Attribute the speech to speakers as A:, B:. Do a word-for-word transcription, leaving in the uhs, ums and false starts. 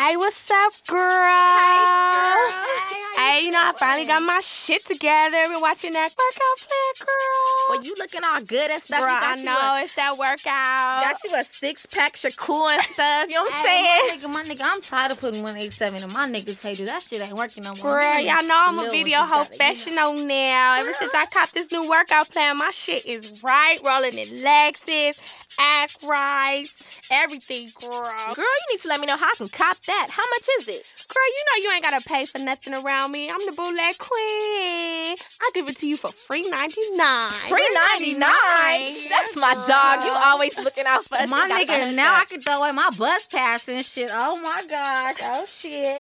A: Hey, what's up, girl?
B: Hey, girl.
A: Hey, you know, I finally got my shit together. Been watching that workout plan, girl.
B: Well, you looking all good and stuff.
A: Girl,
B: you got
A: I know.
B: You
A: it's that workout.
B: a, got you a six-pack Shakur and stuff. You know what I'm
C: Hey,
B: saying?
C: my nigga, my nigga, I'm tired of putting one eighty-seven in my niggas' pages. That shit ain't working no more.
A: Girl,
C: Nigga,
A: y'all know I'm a
C: little
A: video
C: ones, you gotta,
A: professional now. Ever since I caught this new workout plan, my shit is right. Rolling in Lexus, act right, everything, girl.
B: Girl, you need to let me know how I can cop that. How much is it?
A: Girl, you know you ain't gotta pay for nothing around me. I'm the bootleg queen. I'll give it to you for free ninety-nine.
B: Free ninety-nine. That's my dog. You always looking out for us.
C: My
B: You got
C: nigga,
B: the
C: now I
B: hook
C: can throw away my bus pass and shit. Oh my gosh. Oh shit.